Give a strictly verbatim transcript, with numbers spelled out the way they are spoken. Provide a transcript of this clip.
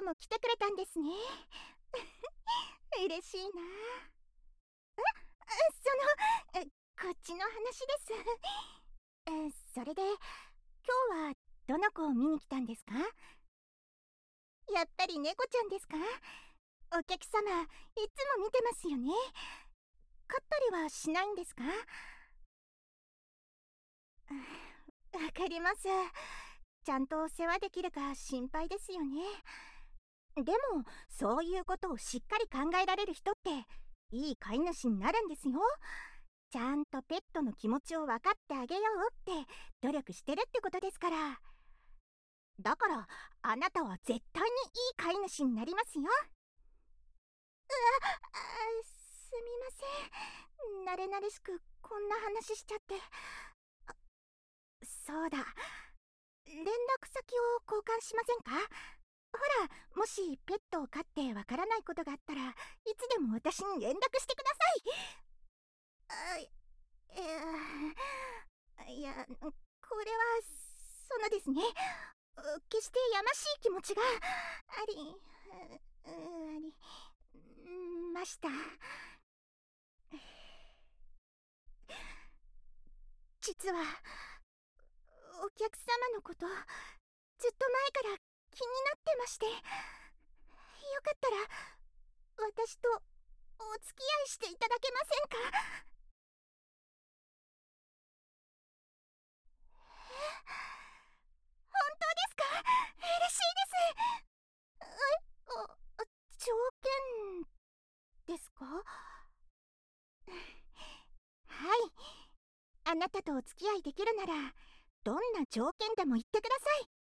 も来てくれたんですね。嬉しいな。えそのえこっちの話ですえそれで今日はどの子を見に来たんですか？やっぱり猫ちゃんですか？お客様いつも見てますよね。飼ったりはしないんですか？わかります。ちゃんとお世話できるか心配ですよね。でもそういうことをしっかり考えられる人っていい飼い主になるんですよ。ちゃんとペットの気持ちを分かってあげようって努力してるってことですから。だからあなたは絶対にいい飼い主になりますよ。うわあ、すみません。慣れ慣れしくこんな話しちゃって。あ、そうだ、連絡先を交換しませんか？ほら、もしペットを飼ってわからないことがあったらいつでも私に連絡してください。あいやいや、これはそのですね、決してやましい気持ちがありうありました。実はお客様のことずっと前から気になってまして、よかったら私とお付き合いしていただけませんか？え、本当ですか？嬉しいです。え、あ、条件ですか？はい、あなたとお付き合いできるならどんな条件でも言ってください。